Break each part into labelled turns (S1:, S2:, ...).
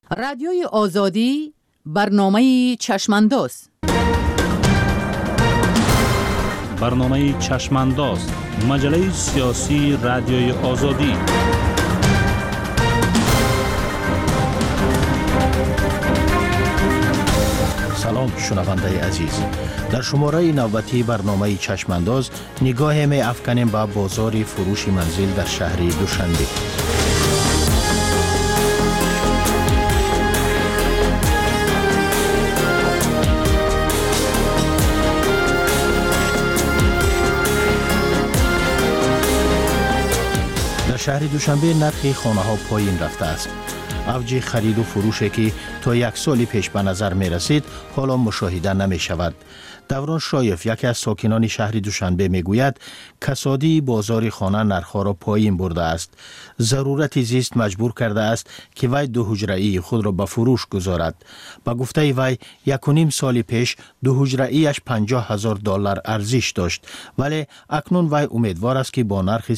S1: رادیوی آزادی برنامه چشمانداز.
S2: برنامه چشمانداز، مجله سیاسی رادیوی آزادی.
S3: سلام شنونده عزیز، در شماره نوبتی برنامه چشمانداز نگاه می افکنیم به بازار فروش منزل در شهر دوشنبه. در شهر دوشنبه نرخ خانه ها پایین رفته است. اوج خرید و فروشی که تا یک سال پیش به نظر می رسید حالا مشاهده نمی شود. دوران شایف، یکی از ساکنان شهر دوشنبه می گوید کسادی بازار خانه نرخ‌ها را پایین برده است. ضرورت زیست مجبور کرده است که وی دو حجره‌ای خود را به فروش گذارد. با گفته وی 1.5 سال پیش دو حجره‌ایش $50,000 ارزش داشت، ولی اکنون وی امیدوار است که با نرخ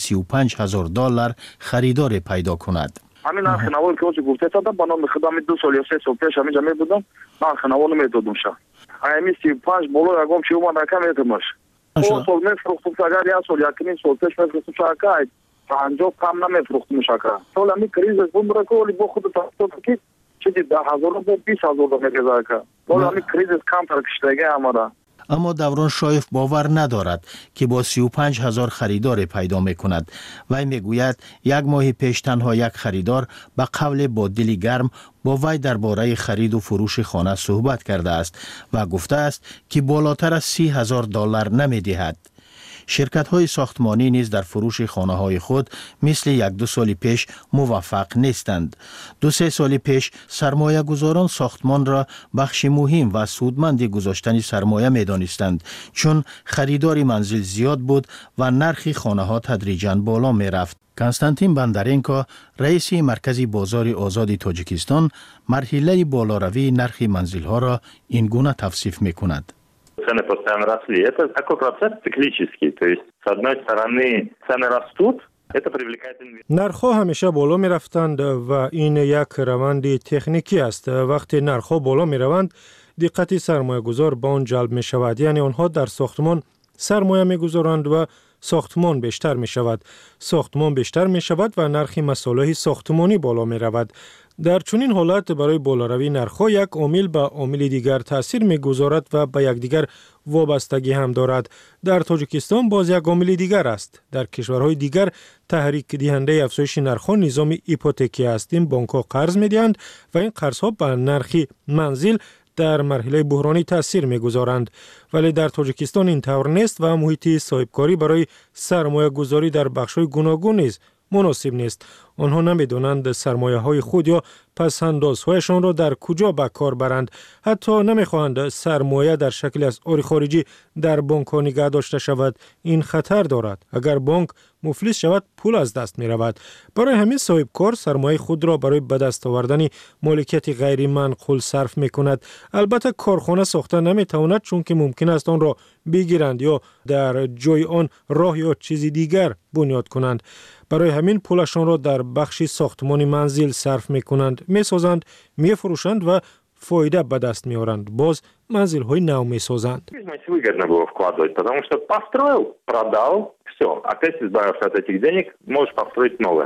S3: $35,000 خریدار پیدا کند.
S4: همین نرخ نوایی که اوچه گفته دادم با نام خدام 2 سال یا 3 سال پیش همینجا می بودم، نرخ نوایی میدادم شد. همین 35 بالا یکم چی اومد کم ایتماش. او سال میفروختم اگر یا سال 1.5 سال پیش میفروختم شاکای 50 کم نمیفروختم شاکا. سال همین کریز بوم که ولی با خود تاسو که چیزی 10,000 و 20,000 میگذاره که. ولی همین کریز کم ترکشتگی امارا.
S3: اما دوران شایف باور ندارد که با 35,000 خریدار پیدا می کند. وی می گوید یک ماه پیش تنها یک خریدار به قول با دلی گرم با وی درباره خرید و فروش خانه صحبت کرده است و گفته است که بالاتر از $30,000 نمی دهد. شرکت های ساختمانی نیز در فروش خانه های خود مثل 1-2 سال پیش موفق نیستند. 2-3 سال پیش سرمایه گذاران ساختمان را بخش مهم و سودمند گذاشتن سرمایه می دانستند، چون خریدار منزل زیاد بود و نرخ خانه ها تدریجاً بالا می رفت. کنستانتین بندرینکا، رئیس مرکز بازار آزاد تاجیکستان، مرحله بالاروی نرخ منزل ها را این گونه توصیف می کند.
S5: Цены постоянно росли. Это такой процесс циклический. То есть, с одной стороны, цены растут, это привлекает инвесторов.
S6: نرخ‌ها همیشه بالا می‌رفتند و این یک روند تکنیکی است. وقتی نرخ‌ها بالا می‌روند، دقت سرمایه‌گذار به آن جلب می‌شود. یعنی آنها در ساختمان سرمایه می‌گذارند و ساختمان بیشتر می‌شود. ساختمان بیشتر می‌شود و نرخ مصالح ساختمانی بالا می‌رود. در چنین حالت برای بالاروی نرخ‌ها یک عامل به عامل دیگر تأثیر می‌گذارد و به یکدیگر وابستگی هم دارد. در تاجیکستان باز یک عامل دیگر است. در کشورهای دیگر تحریک دهنده افزایش نرخ‌ها نظام هیپوتکی است. این بانک‌ها قرض می‌دهند و این قرض‌ها به نرخ منزل در مرحله بحرانی تأثیر می‌گذارند. ولی در تاجیکستان این طور نیست و محیط صاحبکاری برای سرمایه‌گذاری در بخش‌های گوناگون نیز مناسب نیست. آنها نمی‌دانند سرمایه‌های خود یا پس‌اندازهایشان را در کجا به کار برند. حتی نمی‌خواهند سرمایه در شکل اسعار خارجی در بانک‌ها نگه داشته شود. این خطر دارد. اگر بانک مفلس شود، پول از دست می‌رود. برای همین صاحبکار سرمایه خود را برای به دست آوردن مالکیت غیر منقول صرف می‌کند. البته کارخانه ساخته نمی‌تواند، چون که ممکن است آن را بگیرند یا در جای آن راه یا چیزی دیگر بنیاد کنند. برای همین پولشان را در بخش ساختمان منزل صرف می‌کنند، می‌سازند، می‌فروشند و فایده به دست می‌آورند. باز منزل‌های نو می‌سازند.
S5: Выгодно было вкладывать, потому что построил, продал, все. Опять избавился от этих денег, можешь построить новое.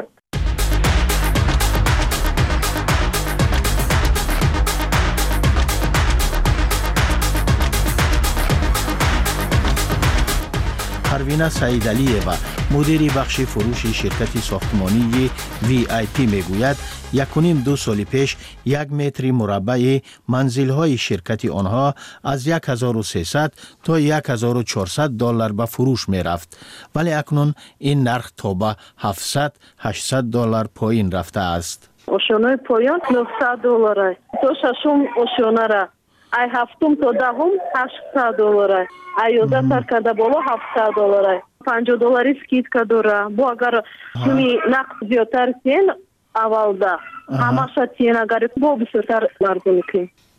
S3: پروینه سعیدعلی‌یوه، مدیر بخش فروش شرکت ساختمانی VIP میگوید 1.5-2 سال پیش 1 متر مربع منزل‌های شرکت آنها از 1,300 تا $1,400 به فروش می‌رفت، ولی اکنون این نرخ تا به $700-800 پایین رفته است.
S7: ошёнаи поён $900. то шашум ошёнара ай ҳафтум то даҳум $800. ай 11 сар карда боло $700. $50 скидка дора. бо агар суми нақд зиёдтар сен аввалда ҳамаша тиен агар бо бисёртар арзон кӣ.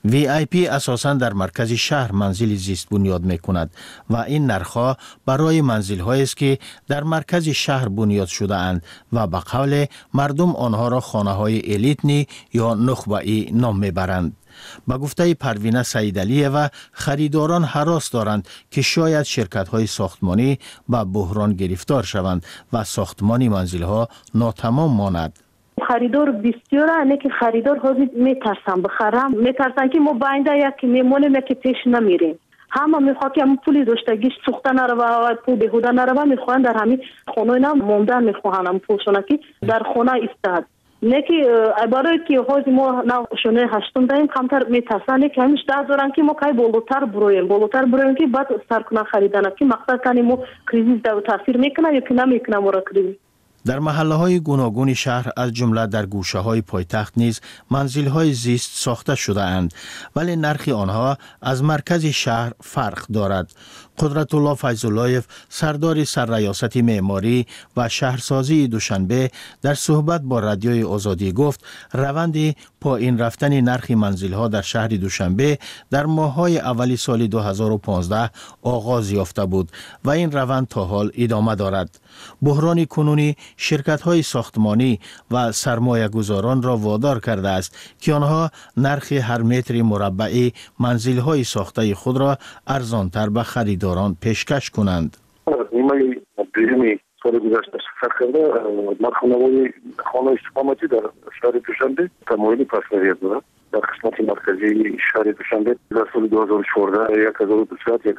S3: VIP اساساً در مرکز شهر منزل زیست بنیاد می کند و این نرخ‌ها برای منزل‌هایی است که در مرکز شهر بنیاد شده اند و به قول مردم آنها را خانه‌های الیتنی یا نخبه‌ای نام می‌برند. با گفته پروینه سیدعلیه و خریداران هراس دارند که شاید شرکت‌های ساختمانی به بحران گرفتار شوند و ساختمان منزل‌ها ناتمام ماند.
S7: خریدار بسیار است که خریدار حاضر میترسن بخرم، میترسن که ما باینده یکی میمونیم یکی پیش نمیریم. همه میخواد که همون پولی داشتگیش سوخته نروه و پول بهوده نروه، میخوان در همین خونه اینا موندن، میخوان هم پولشونه که در خونه ایستاد. نه که برای که حاضر ما شونه هشتم داریم کمتر میترسن که همیش دارن که ما کای بالاتر برویم که بعد سر کنن خریدن که مقصد کنیم ما کریزیس در تاثیر میکنه یا که نمیکنه ما را کریزیس.
S3: در محله‌های گوناگون شهر از جمله در گوشه‌های پایتخت نیز منزل‌های زیست ساخته شده اند، ولی نرخ آنها از مرکز شهر فرق دارد. قدرت الله فیض‌اللهیف سردار سرریاست معماری و شهرسازی دوشنبه در صحبت با رادیوی آزادی گفت روند پایین رفتن نرخ منزل‌ها در شهر دوشنبه در ماه‌های اولی سال 2015 آغاز یافته بود و این روند تا حال ادامه دارد. بحران کنونی شرکت‌های ساختمانی و سرمایه‌گذاران را وادار کرده است که آنها نرخ هر متر مربع منزل‌های ساخته خود را ارزان‌تر به خریداران پیشکش کنند.
S8: نیمه دوم سال گذشته شرکت کرده خانه‌های استقامتی در شهر دوشنبه تمایل پس‌نویت دارد. در قسمت مرکزی شهر دوشنبه در سال 2014 1200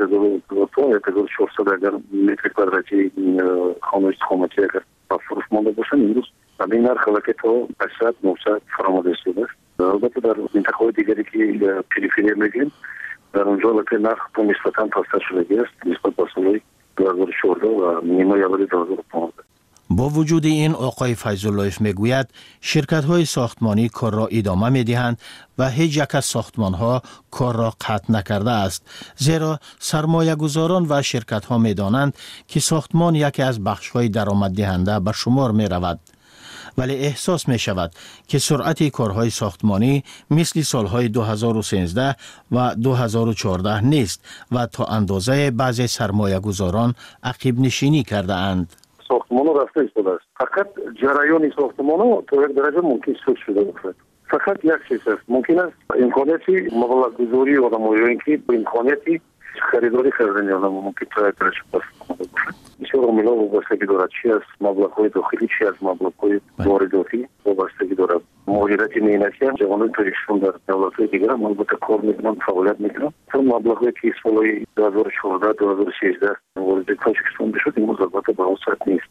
S8: 1400 اگر متر کوادراتی خانه استقامتی اگر با فروش مانده باشن امروز این نرخ که تا 800 900 فرآمده شده است. البته در منطقه‌های دیگری که پریفری میگیم در اونجا که نرخ نسبتاً پایین شده است نسبت به سال 2014 و نیمه اول 2015.
S3: با وجود این آقای فیض‌اللهیف میگوید شرکت‌های ساختمانی کار را ادامه می‌دهند و هیچ یک از ساختمان‌ها کار را قطع نکرده است، زیرا سرمایه‌گذاران و شرکت‌ها می‌دانند که ساختمان یکی از بخش‌های درآمددهنده به شمار می‌رود. ولی احساس می شود که سرعت کارهای ساختمانی مثل سالهای 2013 و 2014 نیست و تا اندازه بعضی سرمایه‌گذاران عقب نشینی کرده اند.
S8: ساختمان رفته ایستاده است. فقط جریان ساختمان تا یک درجه ممکن سود شده باشد. فقط یک چیز است. ممکن است امکاناتی مبلغ گذاری آدمایی که با امکاناتی خریداری کردن آدم ممکن تا یک درجه باشد. بسیار عاملا وابستگی دارد، چی از مبلغ‌های داخلی چی از مبلغ‌های وارداتی وابستگی دارد. مهاجرت مهنتی هم جوانان توریستان در دولت‌های دیگر هم البته کار می‌کنن، فعالیت می‌کنن. چون مبلغ‌هایی که سال‌های 2014 2013 وارد تاجیکستان بشد این البته به اون سطح نیست.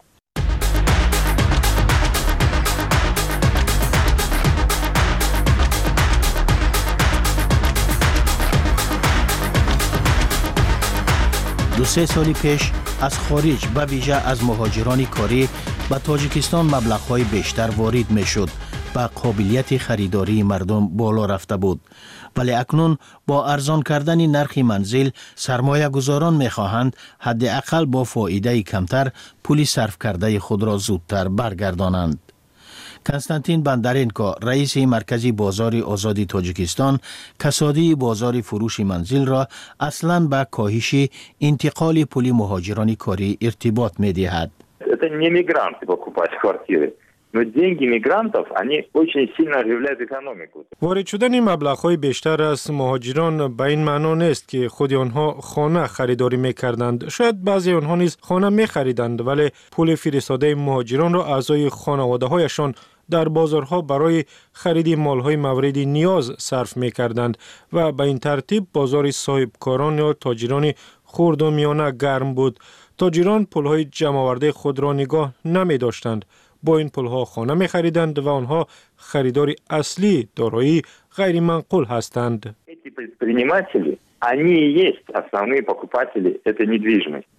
S3: دو سه سال پیش از خارج به ویژه از مهاجران کاری به تاجیکستان مبلغ‌های بیشتر وارد می‌شد و قابلیت خریداری مردم بالا رفته بود. ولی اکنون با ارزان کردن نرخ منزل سرمایه گذاران می‌خواهند حداقل با فایده کمتر پول صرف کرده خود را زودتر برگردانند. کنستانتین بندرینکو رئیس مرکزی بازار آزادی تاجیکستان کسادی بازار فروش منزل را اصلاً به کاهش انتقال پول مهاجران کاری ارتباط می‌دهد.
S5: Это не мигранты покупать квартиры. Но деньги мигрантов, они очень сильно оживляют экономику.
S6: وارد شدن مبلغ‌های بیشتر از مهاجران به این معنا نیست که خود آنها خانه خریداری می‌کردند. شاید بعضی آنها نیز خانه می‌خریدند ولی پول فرستاده مهاجران را اعضای خانواده‌هایشان در بازارها برای خرید مال‌های مورد نیاز صرف می‌کردند و به این ترتیب بازار صاحبکاران یا تاجران خرد و میانه گرم بود. تاجران پول‌های جمع‌آورده خود را نگاه نمی‌داشتند. با این پول‌ها خانه می‌خریدند و آنها خریدار اصلی دارایی غیر منقول هستند.
S5: Эти предприниматели, они и есть основные покупатели этой недвижимости.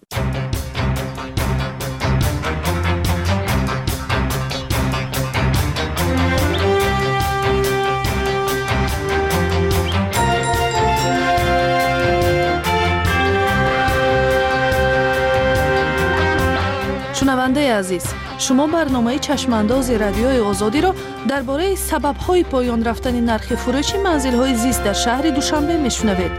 S9: شنونده عزیز، شما برنامه چشمانداز رادیوی آزادی را درباره سبب‌های پایان رفتن نرخ فروش منزل‌های زیست در شهر دوشنبه میشنوید.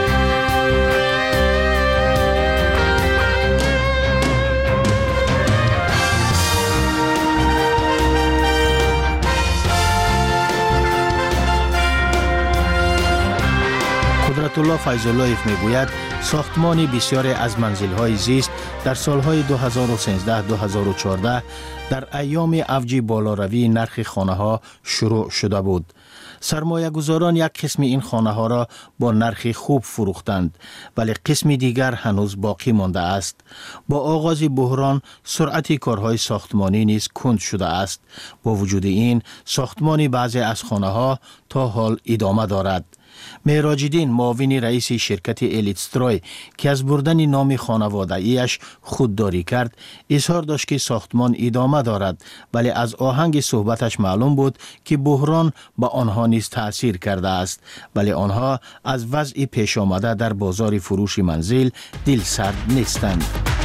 S3: قدرت‌الله فیض‌اللهیف میگوید ساختمان بسیاری از منزل‌های زیست در سالهای 2013-2014 در ایام اوج بالاروی نرخ خانه‌ها شروع شده بود. سرمایه‌گذاران یک قسم این خانه‌ها را با نرخ خوب فروختند، ولی قسم دیگر هنوز باقی مانده است. با آغاز بحران سرعت کارهای ساختمانی نیز کند شده است. با وجود این ساختمان بعضی از خانه‌ها تا حال ادامه دارد. مهراج‌الدین معاون رئیس شرکت الیتستروی که از بردن نام خانواده‌ایش خودداری کرد اظهار داشت که ساختمان ادامه دارد، ولی از آهنگ صحبتش معلوم بود که بحران به آنها نیز تأثیر کرده است، ولی آنها از وضع پیش آمده در بازار فروش منزل دلسرد نیستند.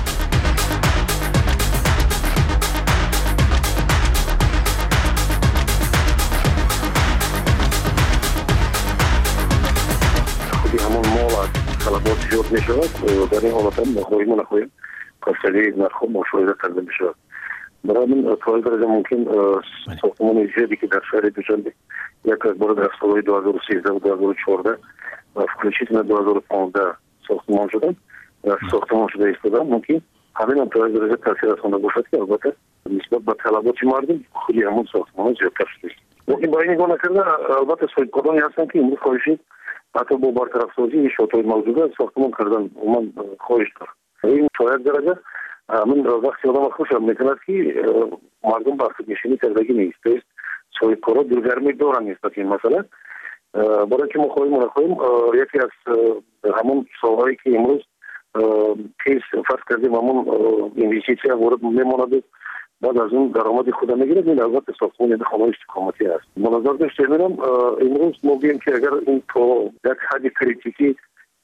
S8: طلبات زیاد می شود. در این حالت هم نخواهیم کاستگی نرخ مشاهده کرده می شود. برای من تا این درجه ممکن ساختمان زیادی که در شهر دوشنبه یک از بار در سالهای 2013 و 2014 و فروشیدن 2015 ساختمان شدن و ساختمان شده ایستادن، ممکن همین هم تا این درجه تاثیر رسانده باشد که البته نسبت به طلبات مردم خیلی همون ساختمان زیادتر شده. ممکن برای نگاه نکرده البته صاحبکارانی هستن که امروز خواهشید حتی با برطرف سازی شاطئ موجوده ساختمان کردن من خواهش دارم. این تا یک درجه من وقتی آدم خوشم میکند که مردم به خودنشینی کردگی نیست. است صاحبکارا دلگرمی دارن نسبت این مسئله. برای که ما خواهیم یکی از همون سالهایی که امروز کیس فرض کردیم همون اینوستیسیا وارد میماند بعد از اون درآمد خود میگیره. این البته ساختمان خانه استقامتی است. منظر داشته میرم امروز ما بگیم که اگر این تو یک حد کریتیکی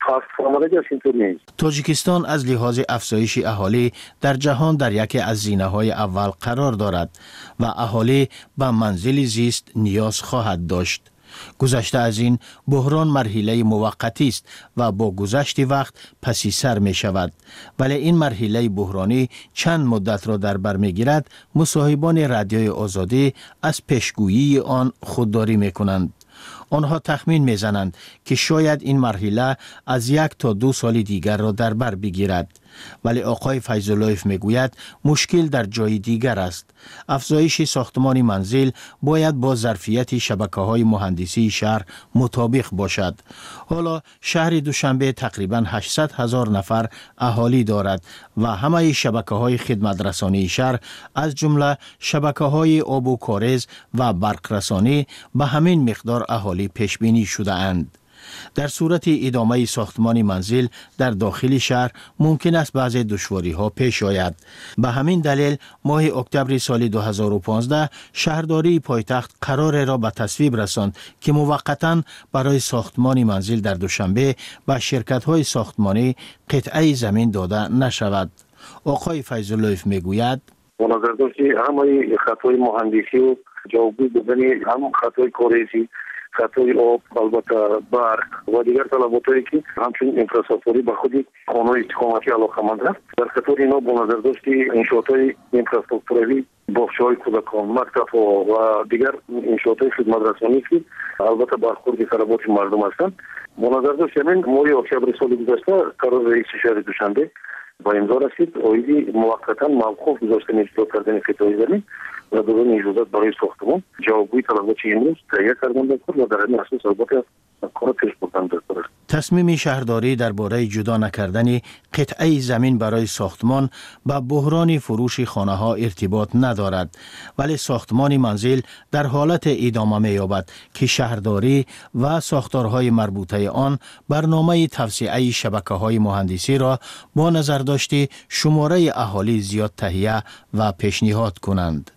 S3: تاجیکستان از لحاظ افزایش اهالی در جهان در یکی از زینه‌های اول قرار دارد و اهالی به منزل زیست نیاز خواهد داشت. گذشته از این بحران مرحله موقتی است و با گذشت وقت پسی سر می شود، ولی این مرحله بحرانی چند مدت را در بر می گیرد. مصاحبان رادیوی آزادی از پیشگویی آن خودداری می کنند. آنها تخمین میزنند که شاید این مرحله از 1 تا 2 سال دیگر را در بر بگیرد، ولی آقای فیض‌اللهیف میگوید مشکل در جای دیگر است. افزایش ساختمان منزل باید با ظرفیت شبکه‌های مهندسی شهر مطابق باشد. حالا شهر دوشنبه تقریباً 800,000 نفر اهالی دارد و همه شبکه‌های خدمت رسانی شهر از جمله شبکه‌های آب و کاریز و برق رسانی به همین مقدار اهالی پیش بینی شده اند. در صورت ادامه ساختمان منزل در داخل شهر ممکن است بعضی دشواری‌ها پیش آید. به همین دلیل ماه اکتبر سال 2015 شهرداری پایتخت قرار را به تصویب رساند که موقتاً برای ساختمان منزل در دوشنبه به شرکت‌های ساختمانی قطعه زمین داده نشود. آقای فیض‌اللهیف میگوید
S8: با نظر داشت همه خطای مهندسی و جوابگوی بودنی هم خطای کاریزی خطای آب البته برق و دیگر طلباتایی که همچنین انفراستراکچوری به خودی خانه استقامتی علاقه‌مند است. در خطر اینا با نظر داشت انشاءات انفراستراکچوری باغچه‌های کودکان، مکتب‌ها و دیگر انشاءات خدمت رسانی که البته برخورد طلبات مردم هستند. با نظر داشت همین ماه اکتبر سال گذشته قرار رئیس شهر دوشنبه با امضا رسید آیدی موقتا موقوف گذاشتن اجرا کردن قطعه زمین و دادن اجازت برای ساختمان جوابگوی طلبات امروز تهیه کردن و در این اساس البته کار پیش بردن داشته.
S3: تصمیم شهرداری درباره جدا نکردن قطعه زمین برای ساختمان با بحران فروش خانه‌ها ارتباط ندارد، ولی ساختمان منزل در حالت ادامه می‌یابد که شهرداری و ساختارهای مربوطه آن برنامه توسعه شبکه‌های مهندسی را با نظر داشته شماره اهالی زیاد تهیه و پیشنهاد کنند.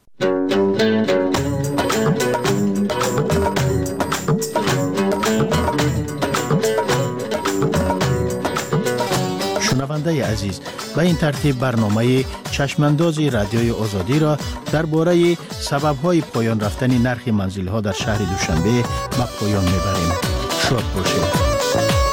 S3: شنونده عزیز، به این ترتیب برنامه چشمانداز رادیوی آزادی را درباره سبب‌های پایان رفتن نرخ منزل‌ها در شهر دوشنبه به پایان می‌بریم. شاد باشید.